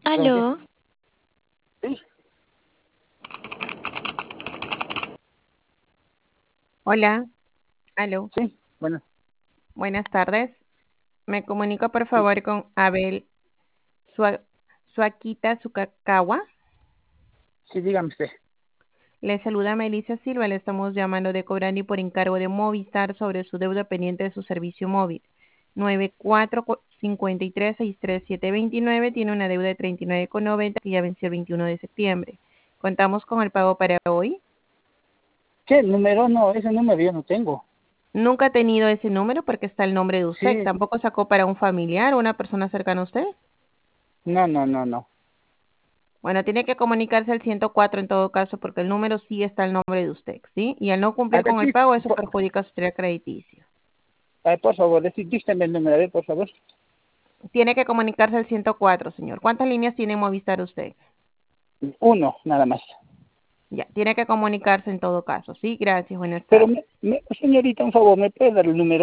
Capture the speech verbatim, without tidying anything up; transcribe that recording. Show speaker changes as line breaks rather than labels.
Buenos días.
Aló,
Sí,
hola, aló,
sí, bueno,
buenas tardes. Me comunico por
sí,
favor con Abel Sua- Suaquita Sukakawa.
sí, dígame usted.
Le saluda Melissa Silva, le estamos llamando de Cobrani por encargo de Movistar sobre su deuda pendiente de su servicio móvil. nueve cuatro cinco tres seis tres siete dos nueve tiene una deuda de treinta y nueve con noventa que ya venció el veintiuno de septiembre. ¿Contamos con el pago para hoy?
¿Qué número? No, ese número yo no tengo.
Nunca ha tenido ese número porque está el nombre de usted.
Sí,
¿Tampoco sacó para un familiar o una persona cercana a usted?
no, no, no, no.
Bueno, tiene que comunicarse al ciento cuatro en todo caso porque el número sí está el nombre de usted, ¿sí? Y al no
A
cumplir
ver,
con el
sí,
pago, eso
por,
perjudica su historial crediticio.
a ver, por favor, decí- dígame el número, a ver, por favor.
Tiene que comunicarse al ciento cuatro, señor. ¿Cuántas líneas tiene en Movistar usted?
Uno, nada más.
Ya, tiene que comunicarse en todo caso, ¿sí? Gracias, buenas
Pero, me,
tardes.
me- señorita, un favor, ¿me puede dar el número?